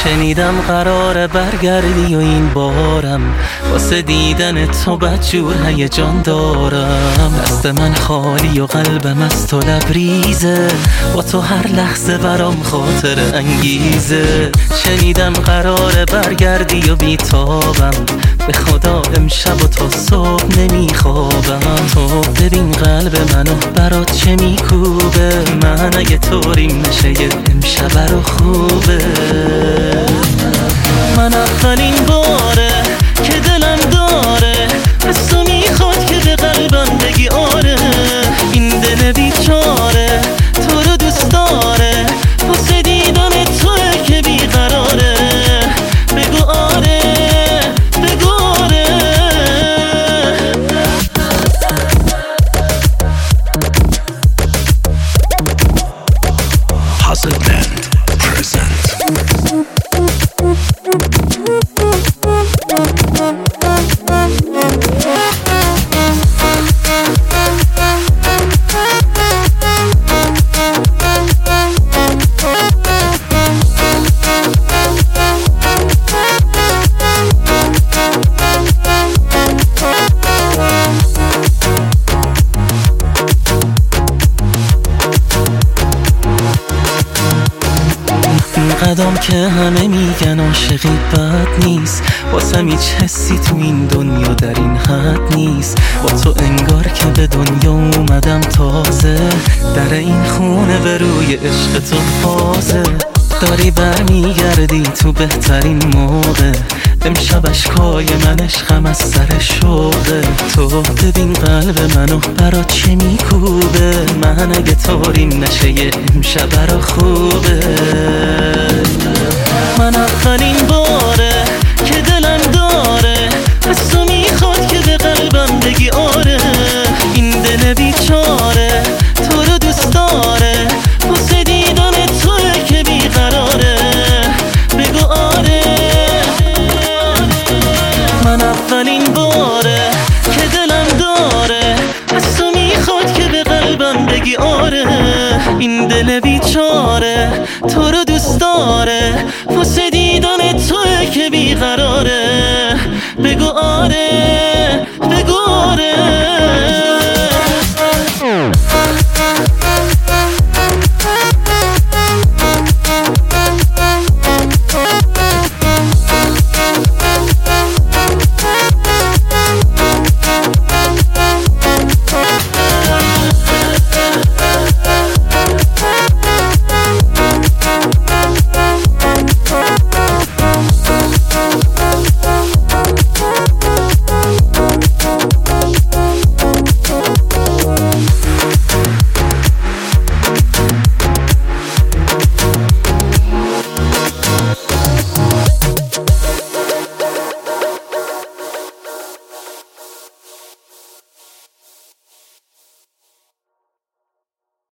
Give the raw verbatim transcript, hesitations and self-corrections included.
شنیدم قراره برگردی و این بارم واسه دیدن تو بدجور هیجان دارم. دست من خالی و قلبم از تو لبریزه، با تو هر لحظه برام خاطر انگیزه. شنیدم قراره برگردی و بیتابم، به خدا امشب و تا صبح نمیخوابم. تو ببین قلب منو برات چه میکوبه، من اگه طوریم نشه امشب رو خوبه. من اولین باره که دلم داره از تو میخواد که به قلبم بگی آره. این دل بیچاره تو رو دوست داره، واسه دیدن توه که بیقراره. بگو آره بگو آره. Puzzleland present. قدم که همه میگن عاشقی بد نیست، واسم هیچ حسی تو این دنیا در این حد نیست. با تو انگار که به دنیا اومدم تازه، در این خونه به روی عشق تو فازه. داری برمیگردی تو بهترین موقع، امشب اشکای من عشقم از سر شوقه. تو ببین قلب منو برات چه میکوبه، من اگه طوریم نشه امشب برا خوبه. من اولین باره که دلم داره از تو میخواد که به قلبم بگی آره. این دل بیچاره تو رو دوست داره، واسه دیدن توه که بیقراره. بگو آره. من اولین باره که دلم داره از تو میخواد که به قلبم بگی آره. این دل بیچاره تو رو دوست داره، واسه دیدن توه که بیقراره. بگو آره بگو آره.